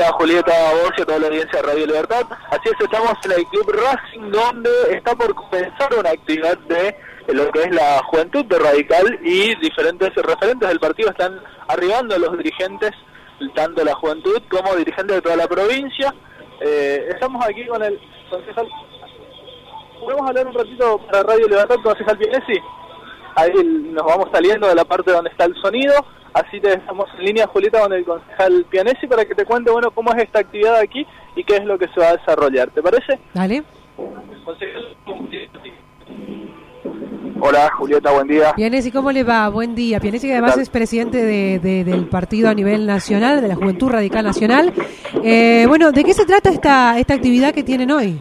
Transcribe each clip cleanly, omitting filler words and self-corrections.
Hola Julieta, a vos y a toda la audiencia de Radio Libertad. Así es, estamos en el Club Racing, donde está por comenzar una actividad de lo que es la juventud de Radical, y diferentes referentes del partido están arribando, los dirigentes, tanto la juventud como dirigentes de toda la provincia. Estamos aquí con el concejal. ¿Podemos hablar un ratito para Radio Libertad, concejal Pianesi? Ahí nos vamos saliendo de la parte donde está el sonido. Así te dejamos en línea, Julieta, con el concejal Pianesi para que te cuente, bueno, cómo es esta actividad aquí y qué es lo que se va a desarrollar. ¿Te parece? Dale. Hola, Julieta, buen día. Pianesi, ¿cómo le va? Buen día. Pianesi, que además es presidente del partido a nivel nacional, de la Juventud Radical Nacional. Bueno, ¿de qué se trata esta actividad que tienen hoy?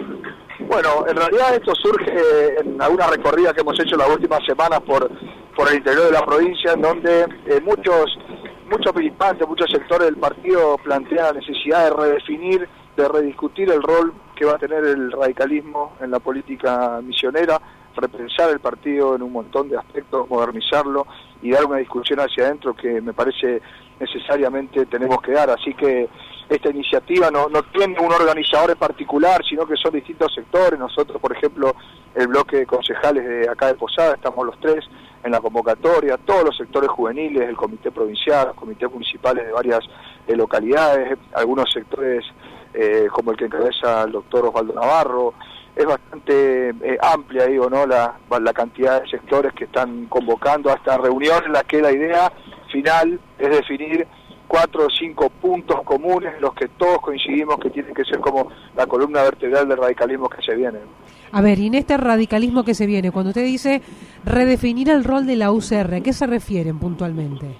Bueno, en realidad esto surge en alguna recorrida que hemos hecho las últimas semanas por el interior de la provincia, en donde muchos militantes, muchos sectores del partido plantean la necesidad de redefinir, de rediscutir el rol que va a tener el radicalismo en la política misionera, repensar el partido en un montón de aspectos, modernizarlo y dar una discusión hacia adentro que me parece necesariamente tenemos que dar. Así que esta iniciativa no tiene un organizador en particular, sino que son distintos sectores. Nosotros, por ejemplo, el bloque de concejales de acá de Posada, estamos los tres en la convocatoria, todos los sectores juveniles, el comité provincial, los comités municipales de varias localidades, algunos sectores como el que encabeza el doctor Osvaldo Navarro. Es bastante amplia, digo, ¿no? La cantidad de sectores que están convocando a esta reunión, en la que la idea final es definir 4 o 5 puntos comunes en los que todos coincidimos que tienen que ser como la columna vertebral del radicalismo que se viene. A ver, y en este radicalismo que se viene, cuando usted dice redefinir el rol de la UCR, ¿a qué se refieren puntualmente?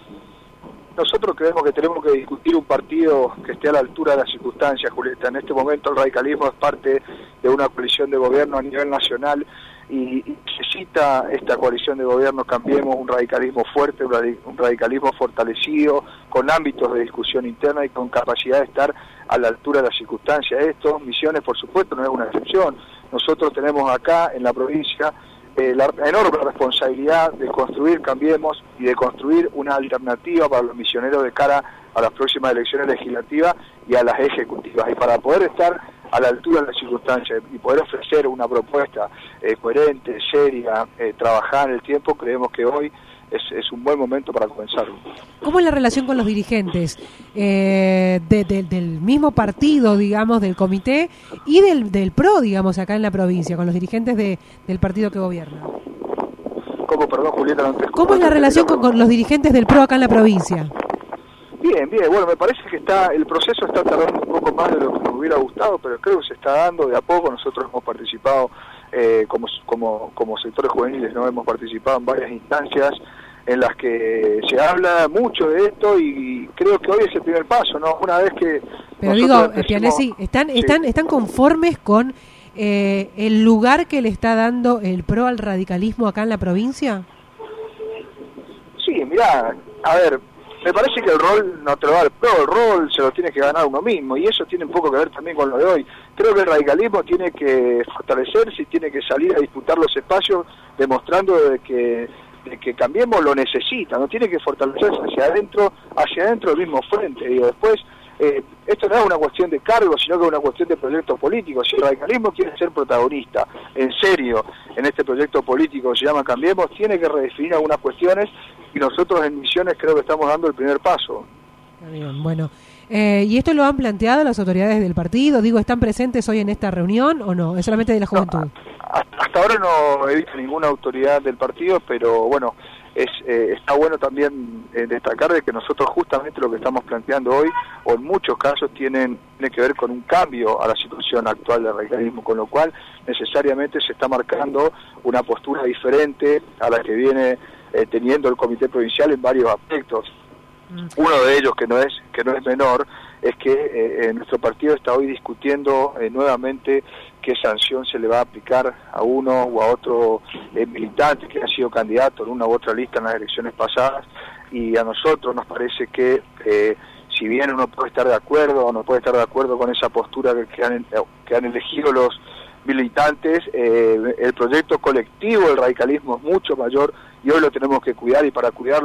Nosotros creemos que tenemos que discutir un partido que esté a la altura de las circunstancias, Julieta. En este momento el radicalismo es parte de una coalición de gobierno a nivel nacional y necesita esta coalición de gobierno, cambiemos, un radicalismo fuerte, un radicalismo fortalecido, con ámbitos de discusión interna y con capacidad de estar a la altura de las circunstancias. Esto, Misiones, por supuesto, no es una excepción. Nosotros tenemos acá en la provincia la enorme responsabilidad de construir Cambiemos y de construir una alternativa para los misioneros de cara a las próximas elecciones legislativas y a las ejecutivas. Y para poder estar a la altura de las circunstancias y poder ofrecer una propuesta coherente, seria, trabajada en el tiempo, creemos que hoy es un buen momento para comenzarlo. ¿Cómo es la relación con los dirigentes del mismo partido, digamos, del comité y del PRO, digamos, acá en la provincia, con los dirigentes del partido que gobierna? ¿Cómo, perdón, Julieta? No te escucho. ¿Cómo es la relación con los dirigentes del PRO acá en la provincia? Bien, bueno, me parece que el proceso está tardando un poco más de lo que nos hubiera gustado, pero creo que se está dando de a poco. Nosotros hemos participado como sectores juveniles, no hemos participado en varias instancias en las que se habla mucho de esto y creo que hoy es el primer paso, ¿no? Una vez que... Pero digo, Pianesi, ¿están conformes con el lugar que le está dando el PRO al radicalismo acá en la provincia? Sí, mirá, a ver, me parece que el rol no te lo da el PRO, el rol se lo tiene que ganar uno mismo, y eso tiene un poco que ver también con lo de hoy. Creo que el radicalismo tiene que fortalecerse y tiene que salir a disputar los espacios, demostrando de que Cambiemos lo necesita, no tiene que fortalecerse hacia adentro del mismo frente. Y después, esto no es una cuestión de cargo, sino que es una cuestión de proyectos políticos. Si el radicalismo quiere ser protagonista, en serio, en este proyecto político que se llama Cambiemos, tiene que redefinir algunas cuestiones, y nosotros en Misiones creo que estamos dando el primer paso. Bien, bueno. ¿Y esto lo han planteado las autoridades del partido? Digo, ¿están presentes hoy en esta reunión o no? ¿Es solamente de la juventud? No, hasta ahora no he visto ninguna autoridad del partido, pero bueno, está bueno también destacar de que nosotros justamente lo que estamos planteando hoy, o en muchos casos, tiene que ver con un cambio a la situación actual del radicalismo, con lo cual necesariamente se está marcando una postura diferente a la que viene teniendo el comité provincial en varios aspectos. Uno de ellos, que no es menor, es que nuestro partido está hoy discutiendo nuevamente qué sanción se le va a aplicar a uno o a otro militante que ha sido candidato en una u otra lista en las elecciones pasadas, y a nosotros nos parece que si bien uno puede estar de acuerdo o no puede estar de acuerdo con esa postura que han elegido los militantes, el proyecto colectivo del radicalismo es mucho mayor y hoy lo tenemos que cuidar, y para cuidarlo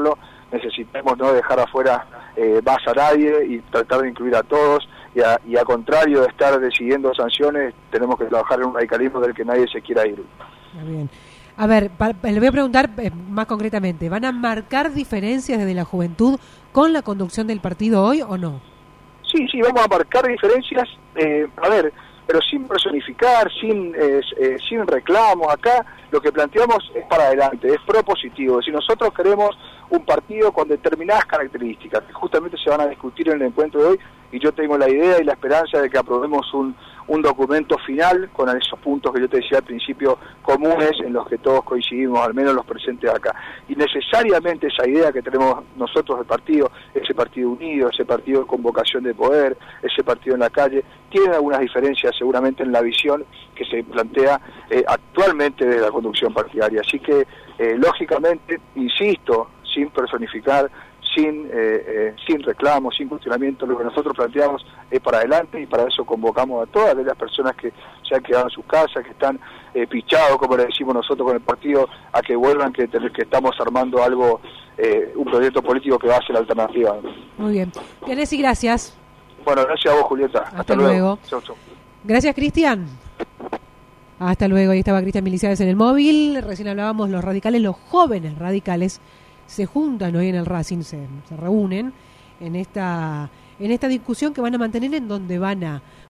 necesitamos no dejar afuera más a nadie y tratar de incluir a todos, y a contrario de estar decidiendo sanciones, tenemos que trabajar en un radicalismo del que nadie se quiera ir. Muy bien. A ver, le voy a preguntar más concretamente, ¿van a marcar diferencias desde la juventud con la conducción del partido hoy o no? Sí, vamos a marcar diferencias, pero sin personificar, sin reclamos. Acá lo que planteamos es para adelante, es propositivo. Si nosotros queremos un partido con determinadas características, que justamente se van a discutir en el encuentro de hoy, y yo tengo la idea y la esperanza de que aprobemos un documento final con esos puntos que yo te decía al principio, comunes, en los que todos coincidimos, al menos los presentes acá. Y necesariamente esa idea que tenemos nosotros del partido, ese partido unido, ese partido con vocación de poder, ese partido en la calle, tiene algunas diferencias seguramente en la visión que se plantea actualmente de la conducción partidaria. Así que, lógicamente, insisto, sin personificar, sin reclamos, sin cuestionamiento, lo que nosotros planteamos es para adelante, y para eso convocamos a todas las personas que se han quedado en sus casas, que están pichados, como le decimos nosotros con el partido, a que vuelvan, que estamos armando algo, un proyecto político que va a ser la alternativa. Muy bien. Pianesi, gracias. Bueno, gracias a vos, Julieta. Hasta luego. Chau. Gracias, Cristian. Hasta luego. Ahí estaba Cristian Miliciades en el móvil. Recién hablábamos, los radicales, los jóvenes radicales se juntan hoy en el Racing, se reúnen en esta discusión que van a mantener, en donde van a